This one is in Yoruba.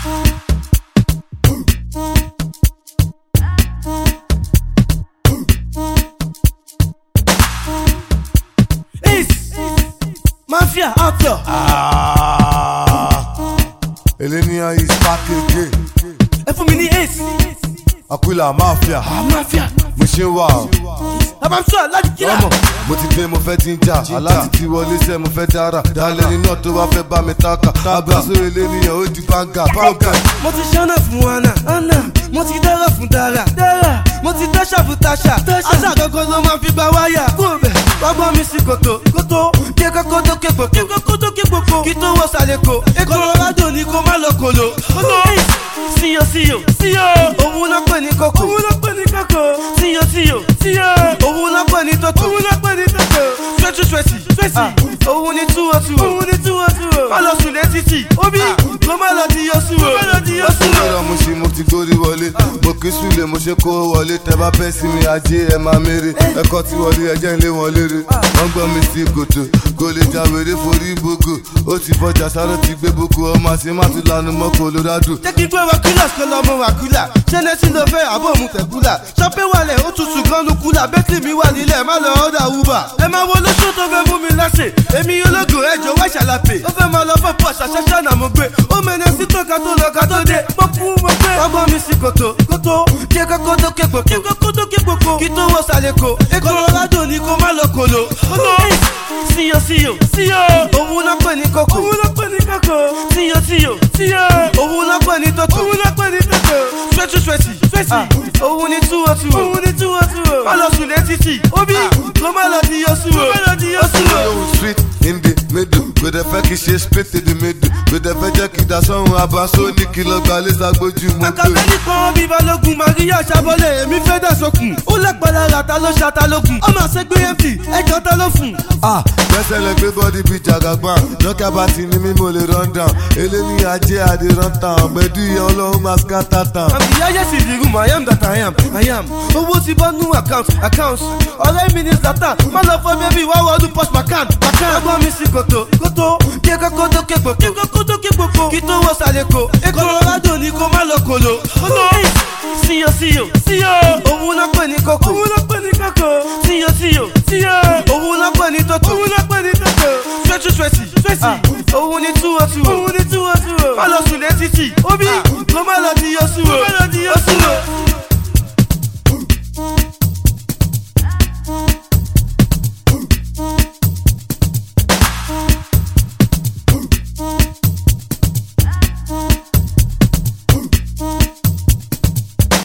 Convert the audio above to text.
Mafia outlaw. Elenia is back again. Ẹ fún mi ní ace. Aquila Mafia. Mafia. Mo ṣe ń wà o. Abamsọ láti kíra. Mo ti dé mo fẹ́ ti ń jà. Aláti ti wọlé sẹ́ mo fẹ́ dára. Dálẹ́ ni náà tó wá fẹ́ bá mi tákà. Abraso eléníyàn ó di banga. Mo ti ṣáná fún Anna. Mo ti dára fún Dara. Mo ti dáṣà fún Tasha. Àṣà gangan ló máa fi gba wáyà. Gbọ́gbọ́ mi sí kòtò. Kí kókó tó ké gbòkó. Kí tó wọ sàlẹ̀kò. Colorado ni kó má lọ kòló. Síyò. Òun náà pè ní kókó. Síyò. Òun náà pè ní tọ́tò. Sweaty. Òun ni túwọ́túwọ́. Má lọ sùn létí. Obi kó má lọ di yọ̀sùwò. Mo ṣe mo ti gbórí wọlé. Mo kí súlẹ̀ mo ṣe kó wọlé. Tẹ bá fẹ́ sí mi ajé ẹ máa mèrè. Ẹ̀kọ́ ti wọlé ẹjẹ́ ilé wọn lérè. Wọ́n gbọ́ mi sí kòtò. Kò lè jáwèrè forí boko. Ó ti fọjà sáré ti gbé boko. Ọmọ àṣẹ má tún lanu mọ́ Colorado. Jẹ́ kí n gbé wákìlá kó lọ mọ wákìlá. Ṣẹ́nẹ́sì ló fẹ́ àbọ̀ mu tẹ̀kúlà. Ṣọ́pẹ́ wàlẹ̀ ó tutù gan lu kúlà. Bẹ́tì mi wà nílẹ̀ má lọ ọ́dà Uber. Ẹ máa wo lóṣù tó fẹ́ mú mi láṣẹ. Èmi ológo ẹjọ́ wá ṣàlàpè. Ó fẹ́ máa lọ fẹ́ pọ̀ ṣàṣàṣà náà mo gbé. Ó mẹ́nẹ́ sí tó ká tó lọ ká tó dé. Mo gbé. Ọgbọ́n mi sí kòtò. Kí kókó tó ké gbòkó. Kí tó wọ sàlẹ̀kò. Colorado ni kó má lọ kòló. Síyò. Òun náà pè ní kókó. Síyò. Òun náà pè ní tọ́tò. Sweaty. Òun ni túwọ́túwọ́. Má lọ sùn létí. Obi kó má lọ di yọ̀sùwò. Street in the middle. Kò dẹ̀ fẹ́ kí ṣe split in the middle. Kò dẹ̀ fẹ́ jẹ́ kí dasọ́run Abraso ní kìlọ̀ gba lẹ́sà gbójú mọ́. Àkàbẹ́ ní kan bí balógun Maria Ṣàbọ̀lẹ̀ èmi fẹ́ dà sókun. Ó lẹ́pẹ̀lẹ́ ra ta ló ṣata lókun. Ọmọ àṣegbé MP ẹjọ́ ta ló fún. Gbẹ́sẹ̀ lẹ gbé bọ́dí bíi jagaban. Lọ́kà bá ti ní mímọ́ lè run down. Eléni ajé àdé run town. Gbẹ̀dú ìyá ọlọ́run máa scatter town. Àmì yáyẹ sì di room I am that I am. Owó ti bọ́ nú account. Ọ̀rẹ́ mi ní Zlatan. Má lọ fọ́ bẹ́bí wá wọ́ọ́dún post macan. Ọgbọ́n mi sí kòtò. Kí kókó tó ké gbòkó. Kí tó wọ sàlẹ̀kò. Colorado ni kó má lọ kòló. Síyò. Òun náà pè ní kókó. Síyò. Òun náà pè ní tọ́tò. Sweaty. Òun ni túwọ́túwọ́. Má lọ sùn létí. Obi kó má lọ